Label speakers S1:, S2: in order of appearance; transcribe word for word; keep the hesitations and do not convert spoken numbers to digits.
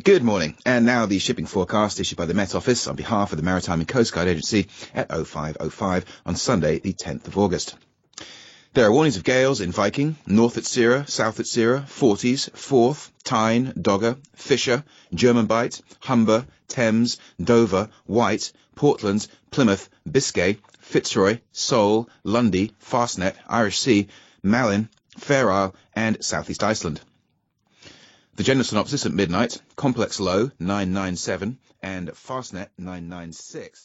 S1: Good morning, and now the shipping forecast issued by the Met Office on behalf of the Maritime and Coast Guard Agency at oh five oh five on Sunday the tenth of August. There are warnings of gales in Viking, north at Sierra, south at Sierra, Forties, Forth, Tyne, Dogger, Fisher, German Bight, Humber, Thames, Dover, Wight, Portland, Plymouth, Biscay, Fitzroy, Seoul, Lundy, Fastnet, Irish Sea, Malin, Fair Isle and southeast Iceland. The general synopsis at midnight: complex low nine nine seven and Fastnet nine nine six.